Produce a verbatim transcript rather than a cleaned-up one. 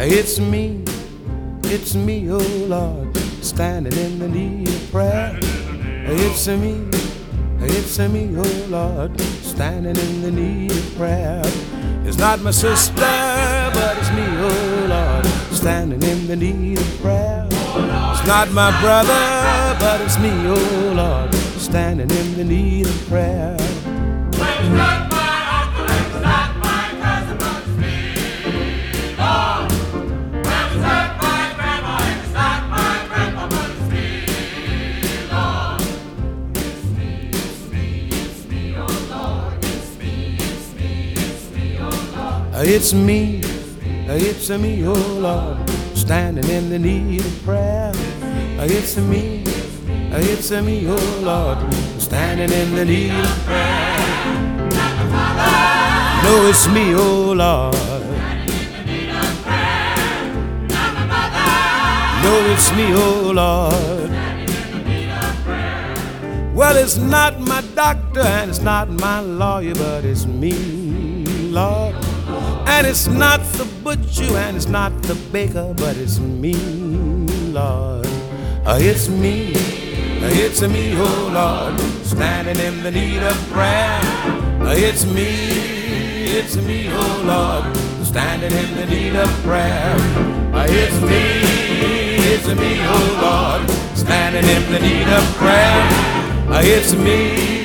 It's me, it's me, oh Lord, standing in the need of prayer. It's me, it's me, oh Lord, standing in the need of prayer. It's not my sister, but it's me, oh Lord, standing in the need of prayer. It's not my brother, but it's me, oh Lord, standing in the need of prayer. It's not my uncle, it's not my cousin, but it's me, Lord. It's not my grandma, it's not my grandpa, but it's me, Lord. It's me, it's me, it's me, oh Lord. It's me, it's me, it's me, oh Lord. It's me, it's me, oh Lord, standing in the need of prayer. It's me, it's me, oh Lord, standing in the need of prayer. No, it's me, oh Lord. No, it's me, oh Lord. Well, it's not my doctor and it's not my lawyer, but it's me, Lord. And it's not the butcher and it's not the baker, but it's me, Lord. Uh, it's me, uh, it's me, oh Lord, standing in the need of prayer. Uh, it's me, it's me, oh Lord, standing in the need of prayer. Uh, it's me, it's me, oh Lord, standing in the need of prayer. Uh, it's me.